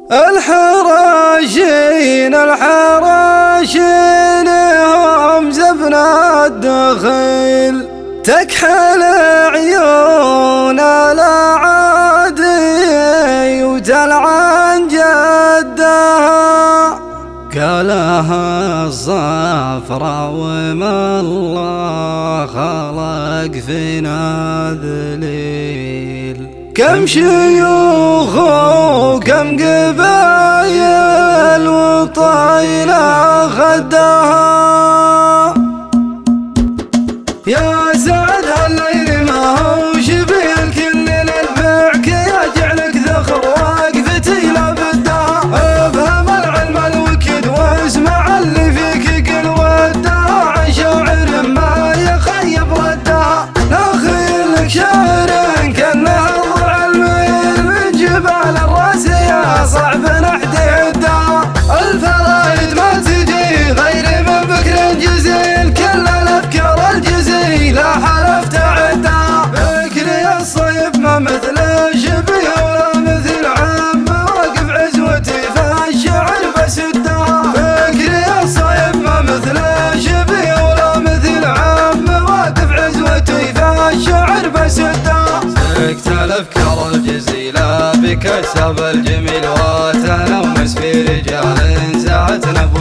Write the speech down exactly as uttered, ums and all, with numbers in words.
الحراشين الحراشين هم زبنا الدخيل، تكحل عيون الأعادي وتلعن جدها، قالها الصفرا وما الله خلق فينا ذليل. كم شيوخ وكم قبايل وطايلة خدها، يا سعد هالليل ما هو شبيل كل للبعك يجعلك ذخر واقفتي لابدها. افهم العلم الوكد واسمع اللي فيك قل ودها، عن شاعر ما يخيب ردها. ناخذ لك شاعر كانه صعب نحدي عدها، الفرايد ما تجي غير من فكر جزيل، كل الافكار الجزيلة حلفت عدها. فكري الصيف ما مثل شبيه ولا مثل عام، واقف عزوتي فالشعر بسدها. فكري الصيف ما مثل شبيه ولا مثل عام، واقف عزوتي فالشعر بسدها. سكت الافكار الجزيلة بكسب الجميل، وتنمس في رجال ساعة نبوة